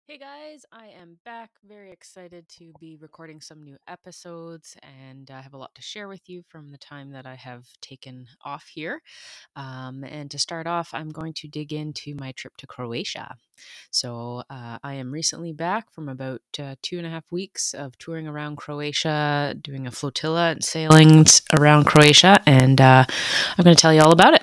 Hey guys, I am back. Very excited to be recording some new episodes, and I have a lot to share with you from the time that I have taken off here. And to start off, I'm going to dig into my trip to Croatia. I am recently back from about 2.5 weeks of touring around Croatia, doing a flotilla and sailing around Croatia, and I'm going to tell you all about it.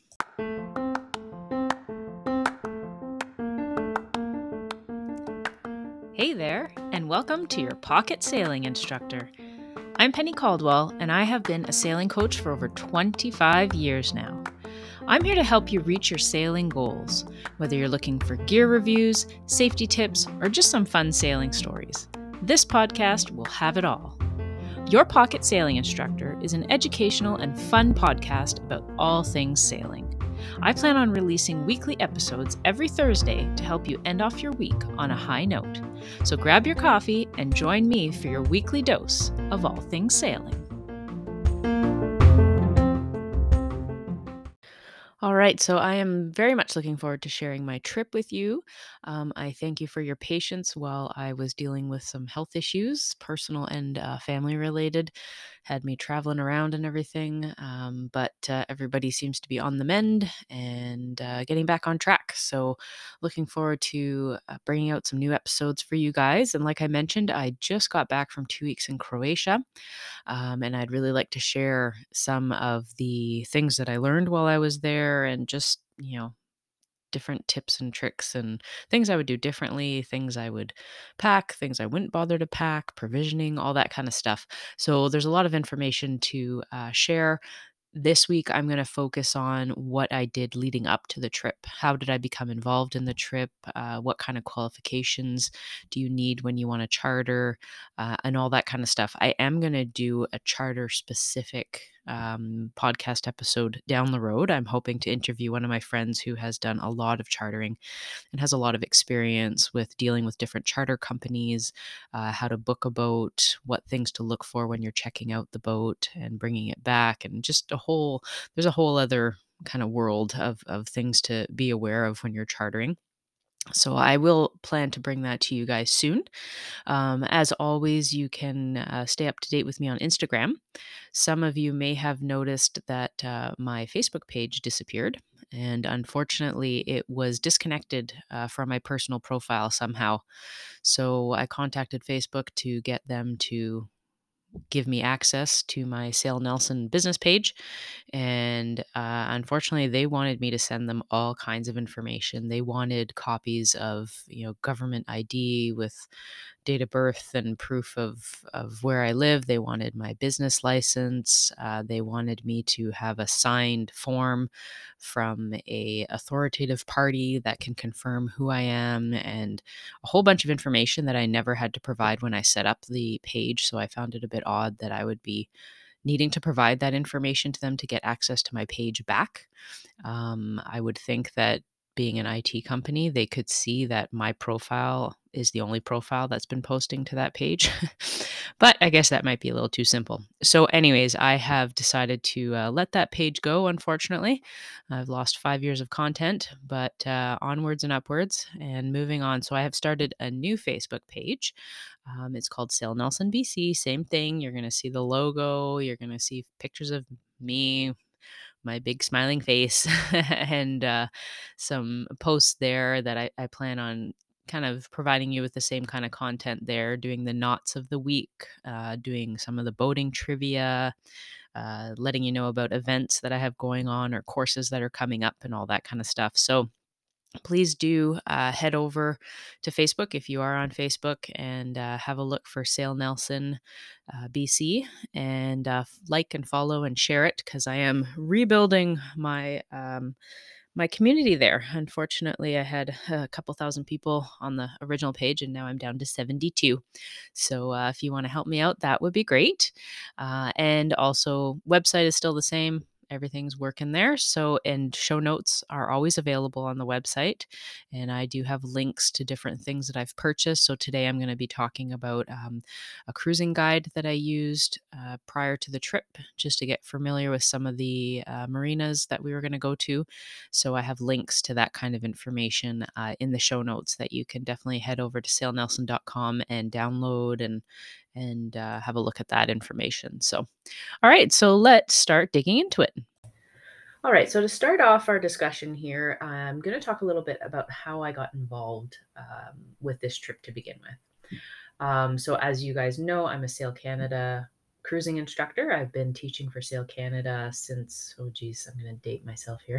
Hey there, and welcome to your Pocket Sailing Instructor. I'm Penny Caldwell, and I have been a sailing coach for over 25 years now. I'm here to help you reach your sailing goals, whether you're looking for gear reviews, safety tips, or just some fun sailing stories. This podcast will have it all. Your Pocket Sailing Instructor is an educational and fun podcast about all things sailing. I plan on releasing weekly episodes every Thursday to help you end off your week on a high note. So grab your coffee and join me for your weekly dose of all things sailing. All right, so I am very much looking forward to sharing my trip with you. I thank you for your patience while I was dealing with some health issues, personal and family related. Had me traveling around and everything, but everybody seems to be on the mend and getting back on track. So, looking forward to bringing out some new episodes for you guys. And like I mentioned, I just got back from 2 weeks in Croatia. And I'd really like to share some of the things that I learned while I was there and just, different tips and tricks and things I would do differently, things I would pack, things I wouldn't bother to pack, provisioning, all that kind of stuff. So there's a lot of information to share. This week, I'm going to focus on what I did leading up to the trip. How did I become involved in the trip? What kind of qualifications do you need when you want to charter? And all that kind of stuff. I am going to do a charter specific podcast episode down the road. I'm hoping to interview one of my friends who has done a lot of chartering and has a lot of experience with dealing with different charter companies, how to book a boat, what things to look for when you're checking out the boat and bringing it back, and just there's a whole other kind of world of things to be aware of when you're chartering. So I will plan to bring that to you guys soon. As always, you can stay up to date with me on Instagram. Some of you may have noticed that my Facebook page disappeared, and unfortunately, it was disconnected from my personal profile somehow. So I contacted Facebook to get them to give me access to my Sail Nelson business page. And unfortunately, they wanted me to send them all kinds of information. They wanted copies of, government ID with date of birth and proof of where I live. They wanted my business license. They wanted me to have a signed form from a authoritative party that can confirm who I am, and a whole bunch of information that I never had to provide when I set up the page. So I found it a bit odd that I would be needing to provide that information to them to get access to my page back. I would think that being an IT company, they could see that my profile is the only profile that's been posting to that page. But I guess that might be a little too simple. So, anyways, I have decided to let that page go, unfortunately. I've lost 5 years of content, but onwards and upwards and moving on. So, I have started a new Facebook page. It's called Sail Nelson BC. Same thing. You're going to see the logo, you're going to see pictures of me, my big smiling face, and some posts there that I plan on kind of providing you with the same kind of content there, doing the knots of the week, doing some of the boating trivia, letting you know about events that I have going on or courses that are coming up and all that kind of stuff. So please do head over to Facebook if you are on Facebook and have a look for Sail Nelson BC, and like and follow and share it because I am rebuilding my community there. Unfortunately, I had a couple thousand people on the original page, and now I'm down to 72. So if you want to help me out, that would be great. And also, website is still the same. everything's working there. So, and show notes are always available on the website. And I do have links to different things that I've purchased. So, today I'm going to be talking about a cruising guide that I used prior to the trip just to get familiar with some of the marinas that we were going to go to. So, I have links to that kind of information in the show notes that you can definitely head over to sailnelson.com and download and have a look at that information. So, all right, so let's start digging into it. All right, so to start off our discussion here, I'm going to talk a little bit about how I got involved with this trip to begin with. So, as you guys know, I'm a Sail Canada cruising instructor. I've been teaching for Sail Canada since, oh geez, I'm going to date myself here,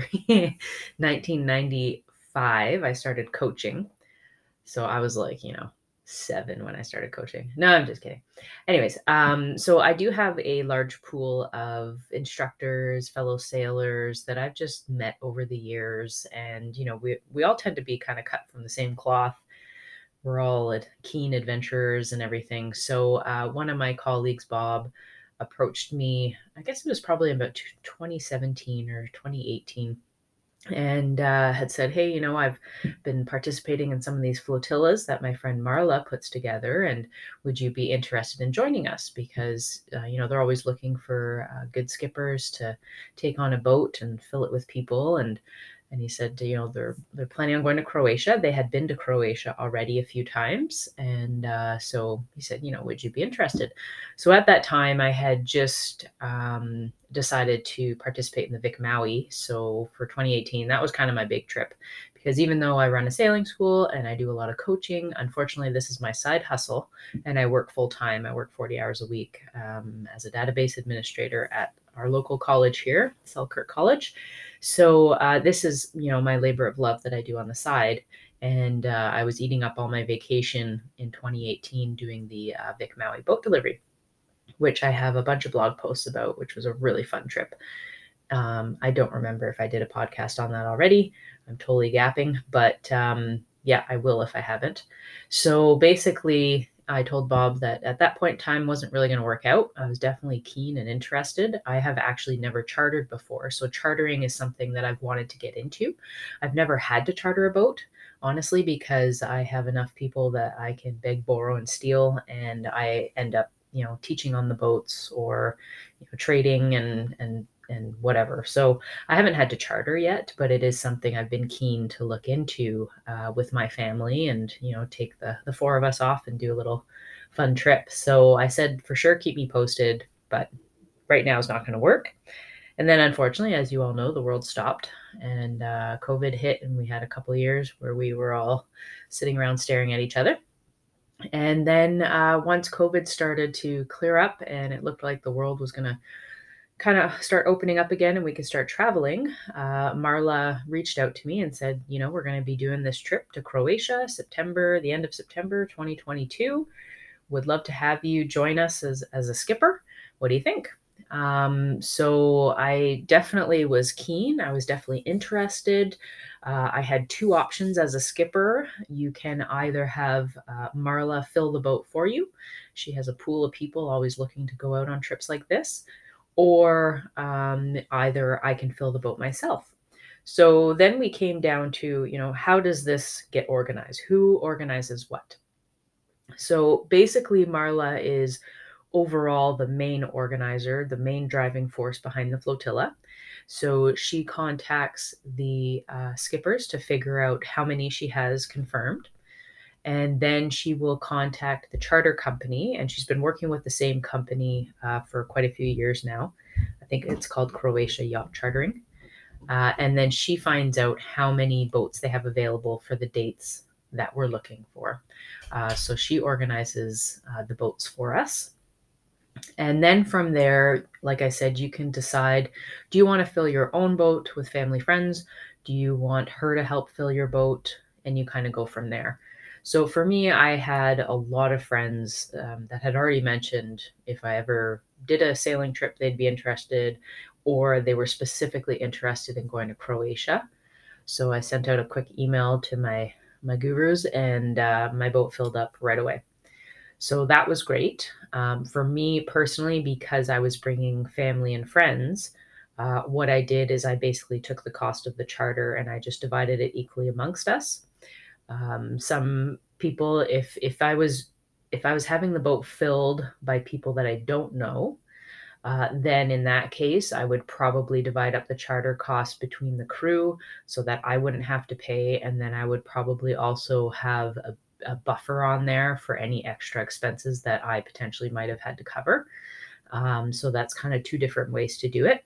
1995. I started coaching. So I was like, 7 when I started coaching. No, I'm just kidding. Anyways, so I do have a large pool of instructors, fellow sailors that I've just met over the years. And, we all tend to be kind of cut from the same cloth. We're all keen adventurers and everything. So one of my colleagues, Bob, approached me, I guess it was probably about 2017 or 2018, and had said, hey, I've been participating in some of these flotillas that my friend Marla puts together, and would you be interested in joining us? Because, they're always looking for good skippers to take on a boat and fill it with people. And he said, they're planning on going to Croatia. They had been to Croatia already a few times. And so he said, would you be interested? So at that time, I had just decided to participate in the Vic Maui. So for 2018, that was kind of my big trip. Because even though I run a sailing school and I do a lot of coaching, unfortunately, this is my side hustle. And I work full time. I work 40 hours a week as a database administrator at our local college here, Selkirk College. So this is, my labor of love that I do on the side. And I was eating up all my vacation in 2018 doing the Vic Maui boat delivery, which I have a bunch of blog posts about, which was a really fun trip. I don't remember if I did a podcast on that already. I'm totally gapping, but yeah, I will if I haven't. So basically, I told Bob that at that point in time wasn't really going to work out. I was definitely keen and interested. I have actually never chartered before. So chartering is something that I've wanted to get into. I've never had to charter a boat, honestly, because I have enough people that I can beg, borrow, and steal. And I end up, teaching on the boats or trading and whatever. So I haven't had to charter yet, but it is something I've been keen to look into with my family and, take the 4 of us off and do a little fun trip. So I said, for sure, keep me posted, but right now is not going to work. And then unfortunately, as you all know, the world stopped and COVID hit, and we had a couple of years where we were all sitting around staring at each other. And then once COVID started to clear up and it looked like the world was going to kind of start opening up again and we could start traveling, Marla reached out to me and said, we're going to be doing this trip to Croatia, the end of September 2022. Would love to have you join us as a skipper. What do you think? So I definitely was keen. I was definitely interested. I had 2 options as a skipper. You can either have Marla fill the boat for you. She has a pool of people always looking to go out on trips like this. Or either I can fill the boat myself. So then we came down to, how does this get organized? Who organizes what? So basically, Marla is overall the main organizer, the main driving force behind the flotilla. So she contacts the skippers to figure out how many she has confirmed. And then she will contact the charter company. And she's been working with the same company for quite a few years now. I think it's called Croatia Yacht Chartering. And then she finds out how many boats they have available for the dates that we're looking for. So she organizes the boats for us. And then from there, like I said, you can decide, do you want to fill your own boat with family friends? Do you want her to help fill your boat? And you kind of go from there. So for me, I had a lot of friends that had already mentioned if I ever did a sailing trip, they'd be interested, or they were specifically interested in going to Croatia. So I sent out a quick email to my gurus, and my boat filled up right away. So that was great. For me personally, because I was bringing family and friends, what I did is I basically took the cost of the charter and I just divided it equally amongst us. Some people, if I was having the boat filled by people that I don't know, then in that case, I would probably divide up the charter cost between the crew so that I wouldn't have to pay. And then I would probably also have a buffer on there for any extra expenses that I potentially might have had to cover. So that's kind of two different ways to do it.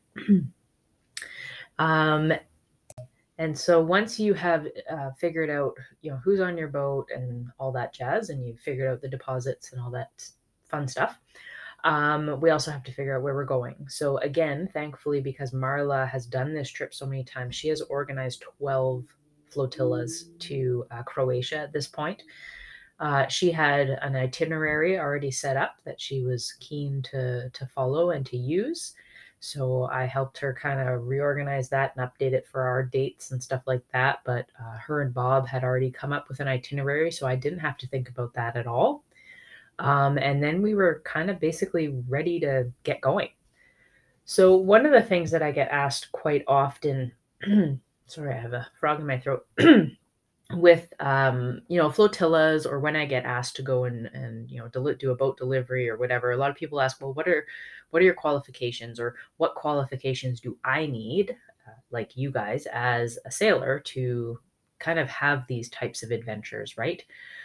um, and so once you have figured out, who's on your boat and all that jazz, and you've figured out the deposits and all that fun stuff, we also have to figure out where we're going. So again, thankfully, because Marla has done this trip so many times, she has organized 12 flotillas to Croatia at this point. She had an itinerary already set up that she was keen to follow and to use. So I helped her kind of reorganize that and update it for our dates and stuff like that. But her and Bob had already come up with an itinerary, so I didn't have to think about that at all. And then we were kind of basically ready to get going. So one of the things that I get asked quite often, sorry, I have a frog in my throat, with flotillas, or when I get asked to go and do a boat delivery or whatever, a lot of people ask, well, what are your qualifications, or what qualifications do I need, like you guys as a sailor, to kind of have these types of adventures, right?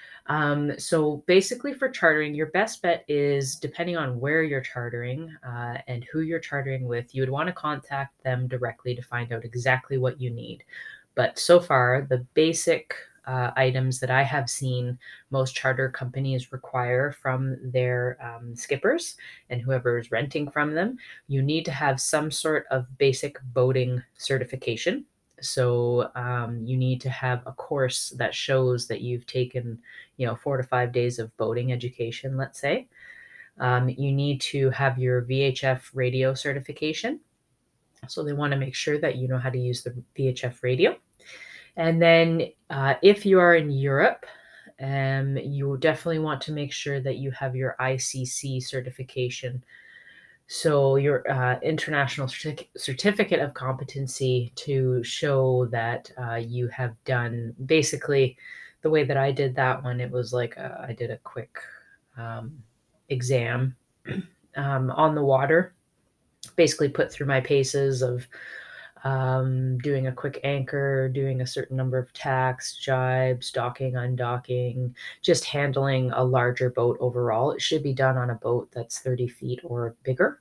So basically, for chartering, your best bet is, depending on where you're chartering and who you're chartering with, you would want to contact them directly to find out exactly what you need. But so far, the basic items that I have seen most charter companies require from their skippers and whoever is renting from them, you need to have some sort of basic boating certification. So you need to have a course that shows that you've taken 4 to 5 days of boating education, let's say. You need to have your VHF radio certification. So they want to make sure that you know how to use the VHF radio. And then if you are in Europe, you definitely want to make sure that you have your ICC certification. So your international certificate of competency, to show that you have done, basically the way that I did that one, it was like I did a quick exam on the water, basically put through my paces of doing a quick anchor, doing a certain number of tacks, jibes, docking, undocking, just handling a larger boat overall. It should be done on a boat that's 30 feet or bigger.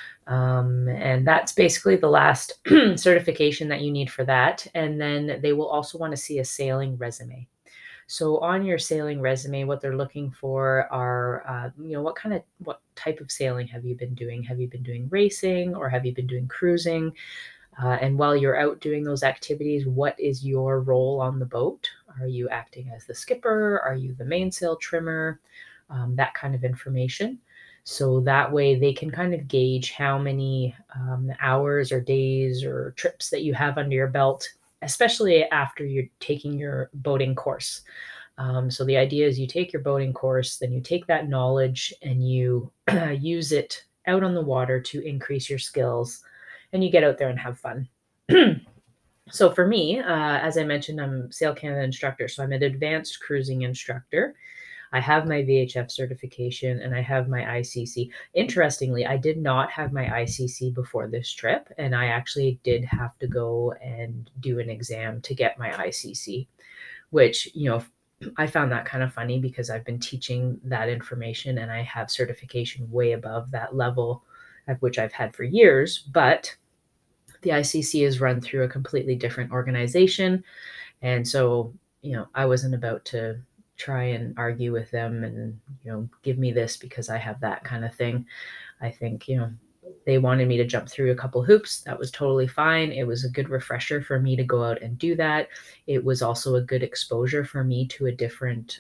And that's basically the last certification that you need for that. And then they will also want to see a sailing resume. So on your sailing resume, what they're looking for are, what type of sailing have you been doing? Have you been doing racing, or have you been doing cruising? And while you're out doing those activities, what is your role on the boat? Are you acting as the skipper? Are you the mainsail trimmer? That kind of information. So that way they can kind of gauge how many hours or days or trips that you have under your belt, especially after you're taking your boating course. So the idea is, you take your boating course, then you take that knowledge and you use it out on the water to increase your skills, and you get out there and have fun. So for me, as I mentioned, I'm Sail Canada instructor. So I'm an advanced cruising instructor. I have my VHF certification and I have my ICC. Interestingly, I did not have my ICC before this trip, and I actually did have to go and do an exam to get my ICC, which, I found that kind of funny, because I've been teaching that information and I have certification way above that level, of which I've had for years. But the ICC is run through a completely different organization. And so, I wasn't about to try and argue with them and, give me this because I have that kind of thing. I think, they wanted me to jump through a couple hoops. That was totally fine. It was a good refresher for me to go out and do that. It was also a good exposure for me to a different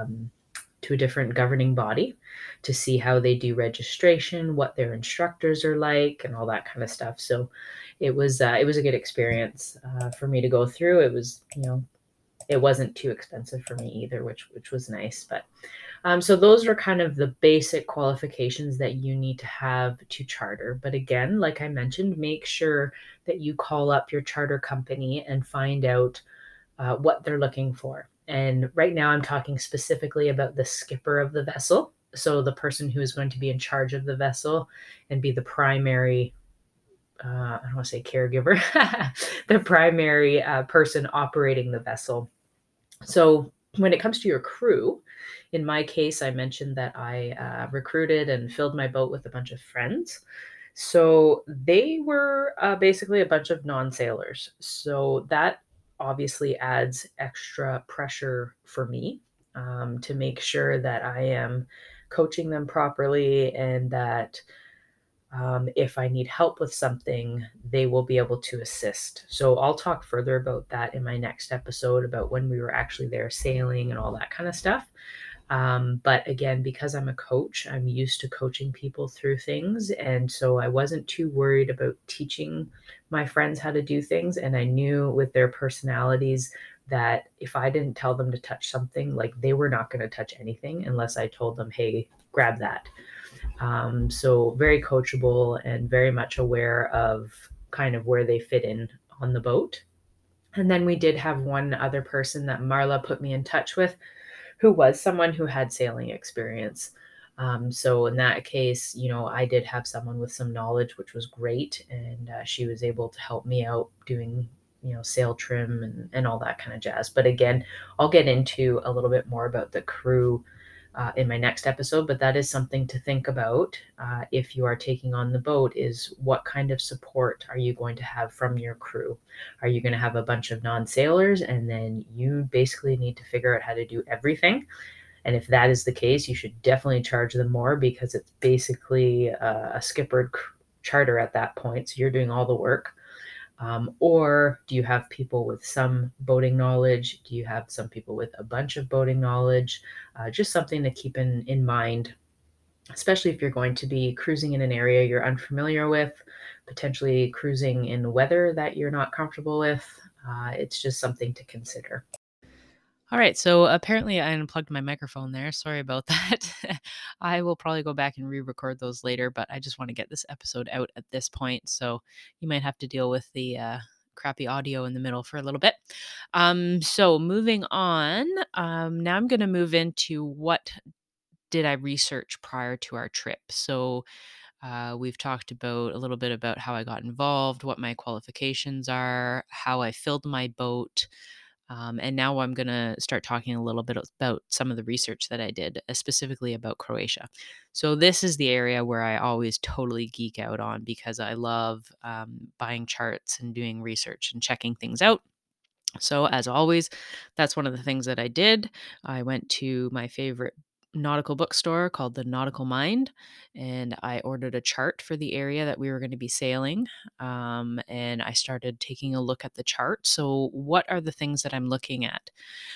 governing body, to see how they do registration, what their instructors are like, and all that kind of stuff. So it was a good experience for me to go through. It was, it wasn't too expensive for me either, which was nice. But so those are kind of the basic qualifications that you need to have to charter. But again, like I mentioned, make sure that you call up your charter company and find out what they're looking for. And right now, I'm talking specifically about the skipper of the vessel. So the person who is going to be in charge of the vessel and be the primary, I don't want to say caregiver, the primary person operating the vessel. So when it comes to your crew, in my case, I mentioned that I recruited and filled my boat with a bunch of friends. So they were basically a bunch of non sailors. So that obviously adds extra pressure for me to make sure that I am coaching them properly and that if I need help with something, they will be able to assist. So I'll talk further about that in my next episode about when we were actually there sailing and all that kind of stuff. But again, because I'm a coach, I'm used to coaching people through things. And so I wasn't too worried about teaching my friends how to do things. And I knew with their personalities that if I didn't tell them to touch something, like they were not going to touch anything unless I told them, hey, grab that. So very coachable and very much aware of kind of where they fit in on the boat. And then we did have one other person that Marla put me in touch with who was someone who had sailing experience. So in that case, I did have someone with some knowledge, which was great. And she was able to help me out doing, sail trim and all that kind of jazz. But again, I'll get into a little bit more about the crew in my next episode, but that is something to think about if you are taking on the boat is what kind of support are you going to have from your crew? Are you going to have a bunch of non-sailors and then you basically need to figure out how to do everything? And if that is the case, you should definitely charge them more because it's basically a skippered charter at that point. So you're doing all the work. Or do you have people with some boating knowledge? Do you have some people with a bunch of boating knowledge? Just something to keep in mind, especially if you're going to be cruising in an area you're unfamiliar with, potentially cruising in weather that you're not comfortable with. It's just something to consider. All right, so apparently I unplugged my microphone there. Sorry about that. I will probably go back and re-record those later, but I just want to get this episode out at this point, so you might have to deal with the crappy audio in the middle for a little bit. So moving on, now I'm going to move into what did I research prior to our trip. So we've talked about a little bit about how I got involved, what my qualifications are, how I filled my boat. And now I'm going to start talking a little bit about some of the research that I did, specifically about Croatia. So, this is the area where I always totally geek out on because I love buying charts and doing research and checking things out. So, as always, that's one of the things that I did. I went to my favorite nautical bookstore called the Nautical Mind, and I ordered a chart for the area that we were going to be sailing. And I started taking a look at the chart. So, what are the things that I'm looking at?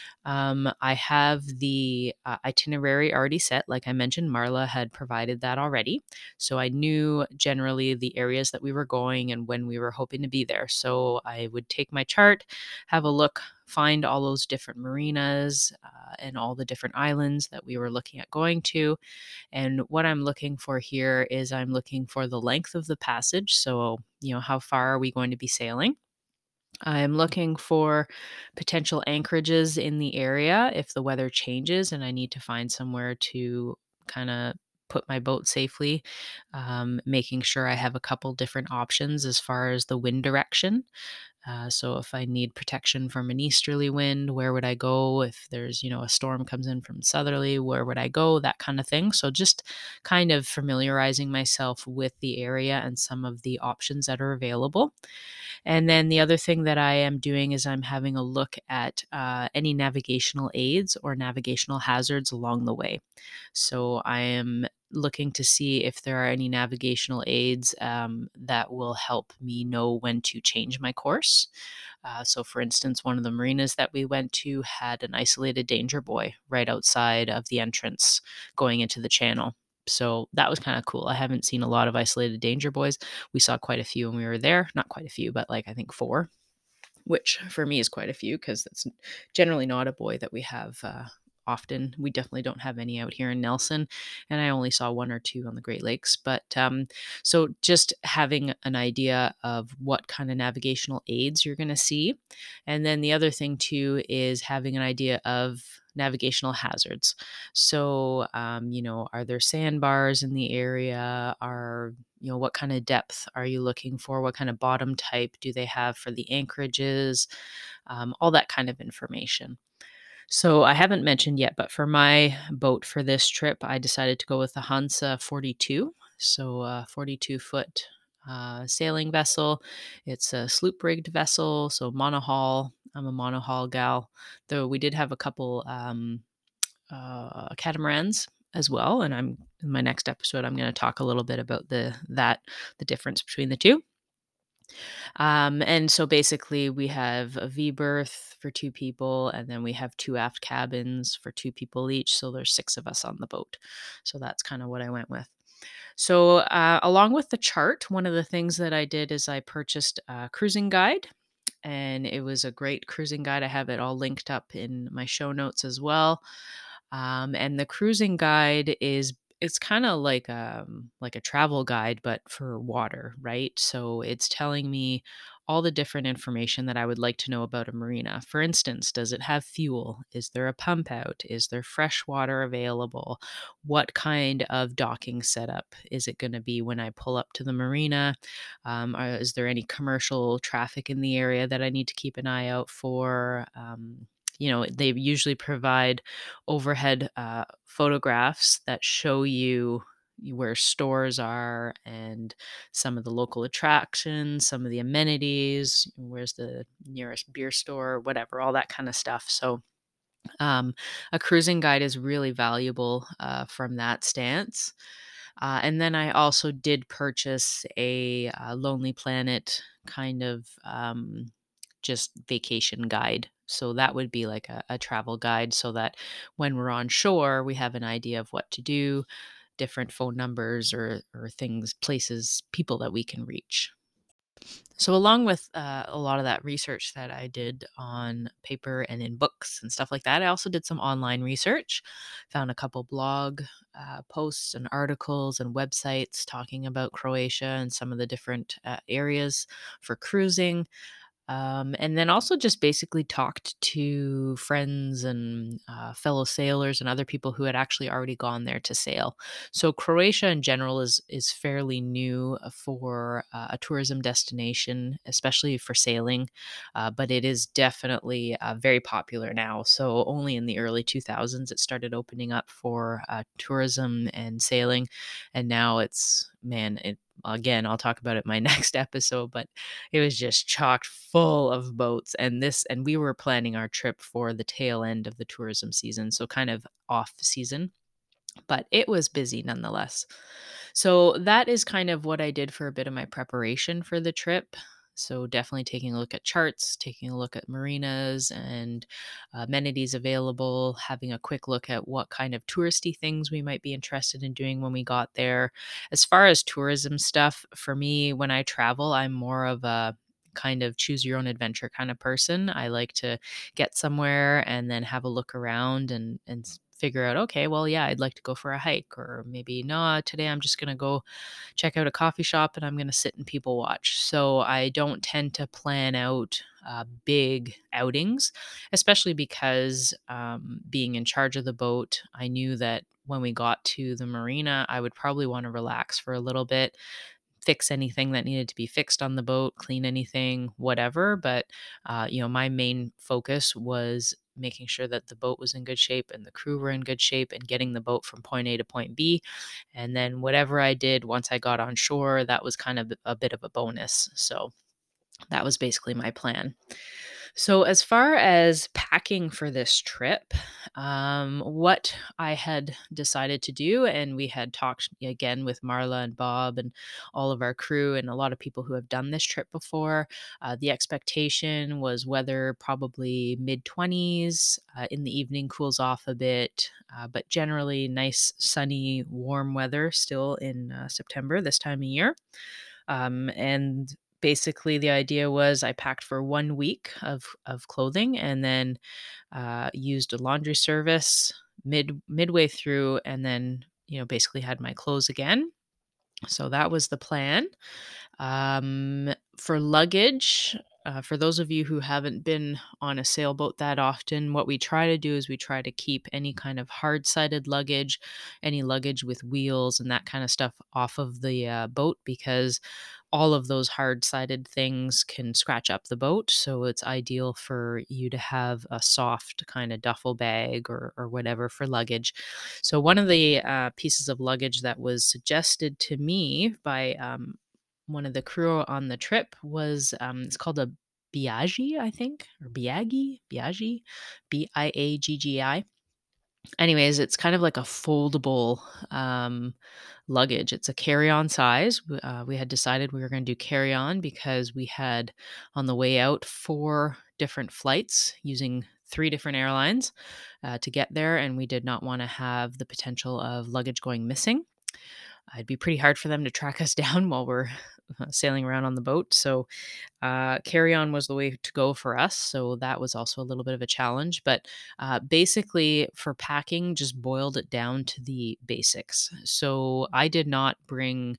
I have the itinerary already set. Like I mentioned, Marla had provided that already. So I knew generally the areas that we were going and when we were hoping to be there. So I would take my chart, have a look, find all those different marinas and all the different islands that we were looking at going to. And what I'm looking for here is I'm looking for the length of the passage. So, how far are we going to be sailing? I'm looking for potential anchorages in the area if the weather changes and I need to find somewhere to kind of put my boat safely. Making sure I have a couple different options as far as the wind direction. So if I need protection from an easterly wind, where would I go? If there's, a storm comes in from southerly, where would I go? That kind of thing. So just kind of familiarizing myself with the area and some of the options that are available. And then the other thing that I am doing is I'm having a look at any navigational aids or navigational hazards along the way. So I am looking to see if there are any navigational aids that will help me know when to change my course. So, for instance, one of the marinas that we went to had an isolated danger buoy right outside of the entrance going into the channel. So that was kind of cool. I haven't seen a lot of isolated danger buoys. We saw quite a few when we were there. Not quite a few, but like I think four. which for me is quite a few because that's generally not a buoy that we have often. We definitely don't have any out here in Nelson, and I only saw one or two on the Great Lakes. But so just having an idea of what kind of navigational aids you're going to see. And then the other thing too is having an idea of navigational hazards. So, are there sandbars in the area? What kind of depth are you looking for? What kind of bottom type do they have for the anchorages? All that kind of information. So I haven't mentioned yet, but for my boat for this trip, I decided to go with the Hansa 42. So a 42-foot sailing vessel. It's a sloop rigged vessel, so monohull. I'm a monohull gal, though we did have a couple catamarans as well. And I'm in my next episode, I'm going to talk a little bit about the difference between the two. And so basically, we have a V berth for two people, and then we have two aft cabins for two people each. So there's six of us on the boat. So that's kind of what I went with. So, along with the chart, one of the things that I did is I purchased a cruising guide, and it was a great cruising guide. I have it all linked up in my show notes as well. And the cruising guide is it's kind of like a travel guide, but for water, right? So it's telling me all the different information that I would like to know about a marina. For instance, does it have fuel? Is there a pump out? Is there fresh water available? What kind of docking setup is it going to be when I pull up to the marina? Is there any commercial traffic in the area that I need to keep an eye out for? They usually provide overhead photographs that show you where stores are and some of the local attractions, some of the amenities, where's the nearest beer store, whatever, all that kind of stuff. So, um, a cruising guide is really valuable from that stance. And then I also did purchase a Lonely Planet kind of just vacation guide. So that would be like a travel guide so that when we're on shore, we have an idea of what to do, different phone numbers or things, places, people that we can reach. So, along with a lot of that research that I did on paper and in books and stuff like that, I also did some online research. Found a couple blog posts and articles and websites talking about Croatia and some of the different areas for cruising. And then also just basically talked to friends and fellow sailors and other people who had actually already gone there to sail. So Croatia in general is fairly new for a tourism destination, especially for sailing, but it is definitely very popular now. So only in the early 2000s it started opening up for tourism and sailing, and now it's man, it again I'll talk about it in my next episode, but it was just chocked full of boats, and we were planning our trip for the tail end of the tourism season, so kind of off season, but it was busy nonetheless. So that is kind of what I did for a bit of my preparation for the trip. So definitely taking a look at charts, taking a look at marinas and amenities available, having a quick look at what kind of touristy things we might be interested in doing when we got there. As far as tourism stuff, for me, when I travel, I'm more of a kind of choose your own adventure kind of person. I like to get somewhere and then have a look around and figure out, okay, well, yeah, I'd like to go for a hike, or maybe no, today I'm just going to go check out a coffee shop and I'm going to sit and people watch. So I don't tend to plan out big outings, especially because being in charge of the boat, I knew that when we got to the marina, I would probably want to relax for a little bit, fix anything that needed to be fixed on the boat, clean anything, whatever. But, my main focus was making sure that the boat was in good shape and the crew were in good shape and getting the boat from point A to point B. And then whatever I did once I got on shore, that was kind of a bit of a bonus. So that was basically my plan. So, as far as packing for this trip, what I had decided to do, and we had talked again with Marla and Bob and all of our crew and a lot of people who have done this trip before. The expectation was weather probably mid 20s. In the evening, cools off a bit, but generally nice, sunny, warm weather still in September this time of year. And basically the idea was I packed for 1 week of clothing and then used a laundry service midway through, and then basically had my clothes again. So that was the plan. For luggage, for those of you who haven't been on a sailboat that often, what we try to do is we try to keep any kind of hard sided luggage, any luggage with wheels and that kind of stuff off of the boat, because all of those hard sided things can scratch up the boat. So it's ideal for you to have a soft kind of duffel bag or whatever for luggage. So one of the pieces of luggage that was suggested to me by one of the crew on the trip was it's called a Biagi, I think, or Biagi, Biaggi. Anyways, it's kind of like a foldable luggage. It's a carry-on size. We had decided we were going to do carry-on because we had on the way out 4 different flights using 3 different airlines to get there, and we did not want to have the potential of luggage going missing. It'd be pretty hard for them to track us down while we're sailing around on the boat. So carry on was the way to go for us. So that was also a little bit of a challenge. But basically, for packing, just boiled it down to the basics. So I did not bring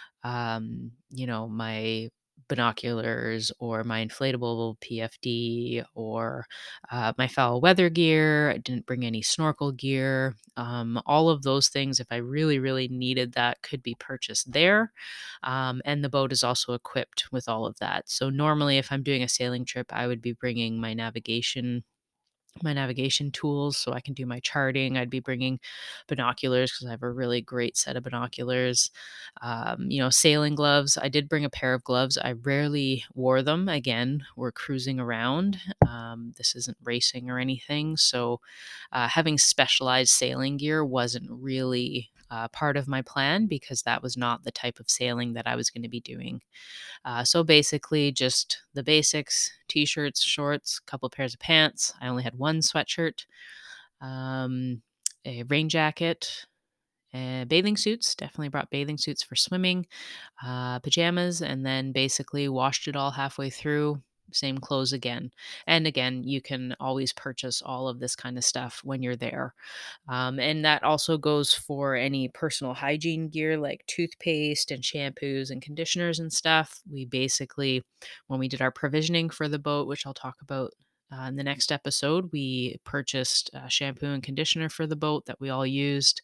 my binoculars or my inflatable PFD or my foul weather gear. I didn't bring any snorkel gear. All of those things, if I really, really needed that, could be purchased there. And the boat is also equipped with all of that. So normally, if I'm doing a sailing trip, I would be bringing my navigation tools so I can do my charting. I'd be bringing binoculars because I have a really great set of binoculars. Sailing gloves. I did bring a pair of gloves. I rarely wore them. Again, we're cruising around. This isn't racing or anything. So having specialized sailing gear wasn't really part of my plan because that was not the type of sailing that I was going to be doing. So basically, just the basics: t-shirts, shorts, couple pairs of pants. I only had one sweatshirt, um, a rain jacket, bathing suits. Definitely brought bathing suits for swimming, pajamas, and then basically washed it all halfway through. Same clothes again. And again, you can always purchase all of this kind of stuff when you're there. And that also goes for any personal hygiene gear like toothpaste and shampoos and conditioners and stuff. We basically, when we did our provisioning for the boat, which I'll talk about in the next episode, we purchased shampoo and conditioner for the boat that we all used,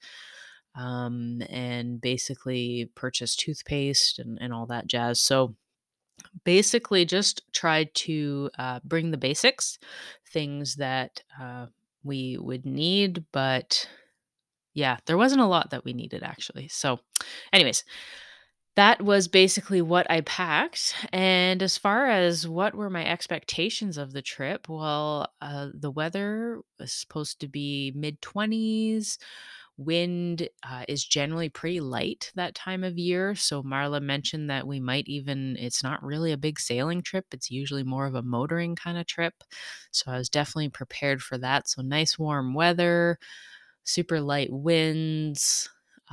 and basically purchased toothpaste and all that jazz. So basically, just tried to bring the basics, things that we would need, but yeah, there wasn't a lot that we needed actually. So, anyways, that was basically what I packed. And as far as what were my expectations of the trip, well, the weather was supposed to be mid 20s. Wind is generally pretty light that time of year. So Marla mentioned that we might even, it's not really a big sailing trip. It's usually more of a motoring kind of trip. So I was definitely prepared for that. So nice warm weather, super light winds,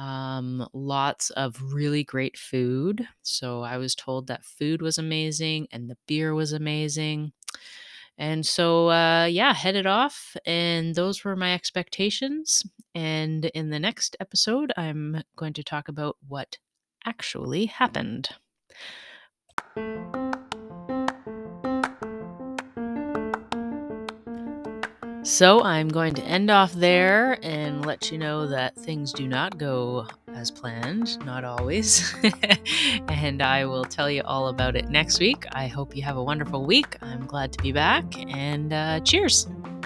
lots of really great food. So I was told that food was amazing and the beer was amazing. And so, yeah, headed off, and those were my expectations. And in the next episode, I'm going to talk about what actually happened. So I'm going to end off there and let you know that things do not go as planned, not always. And I will tell you all about it next week. I hope you have a wonderful week. I'm glad to be back, and cheers.